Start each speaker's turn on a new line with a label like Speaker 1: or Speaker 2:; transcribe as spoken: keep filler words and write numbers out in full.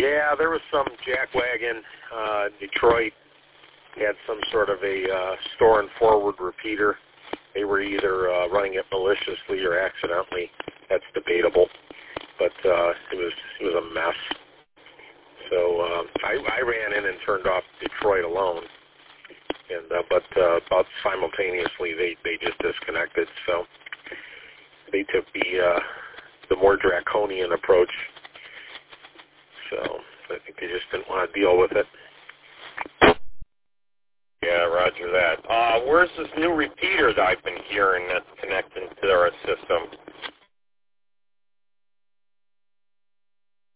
Speaker 1: Yeah, there was some jackwagon. Uh, Detroit had some sort of a uh, store and forward repeater. They were either uh, running it maliciously or accidentally. That's debatable, but uh, it was it was a mess. So um, I, I ran in and turned off Detroit alone, and uh, but uh, about simultaneously they, they just disconnected. So they took the uh, the more draconian approach. So I think they just didn't want to deal with it.
Speaker 2: Yeah, roger that. Uh, where's this new repeater that I've been hearing that's connecting to our system?